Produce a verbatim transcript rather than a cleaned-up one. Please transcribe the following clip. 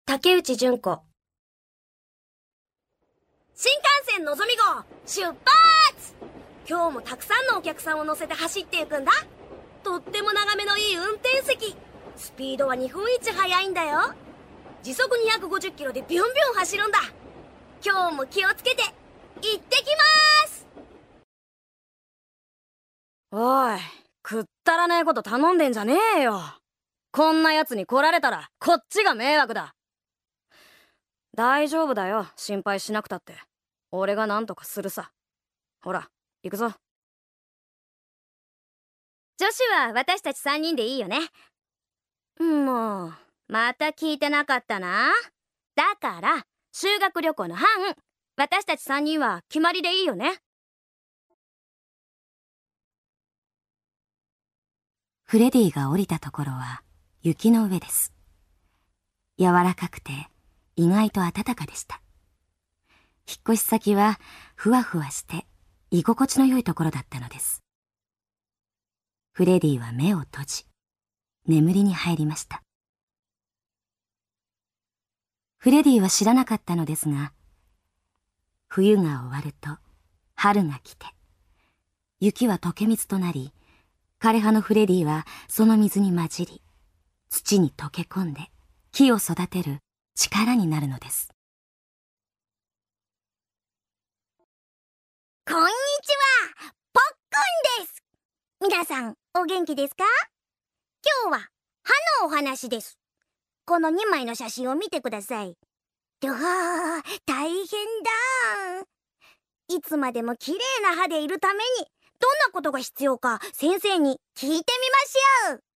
竹内純子。 新幹線のぞみ号出発！今日もたくさんのお客さんを乗せて走っていくんだ。とっても眺めのいい運転席。スピードは日本一速いんだよ。時速にひゃくごじゅっキロでビュンビュン走るんだ。今日も気をつけて行ってきまーす。 おい、くったらねえこと頼んでんじゃねえよ。こんな奴に来られたらこっちが迷惑だ。大丈夫だよ、心配しなくたって。俺が何とかするさ。ほら、行くぞ。 女子は私たちさんにんでいいよね。 もうまた聞いてなかったな。だから修学旅行の班、私たちさんにんは決まりでいいよね。 フレディが降りたところは雪の上です。柔らかくて意外と暖かでした。引っ越し先はふわふわして居心地の良いところだったのです。フレディは目を閉じ、眠りに入りました。フレディは知らなかったのですが、冬が終わると春が来て、雪は溶け水となり、枯葉のフレディはその水に混じり、土に溶け込んで木を育てる力になるのです。 こんにちは、ポックンです。皆さんお元気ですか？今日は歯のお話です。このにまいの写真を見てください。うわー、大変だ。いつまでも綺麗な歯でいるためにどんなことが必要か先生に聞いてみましょう。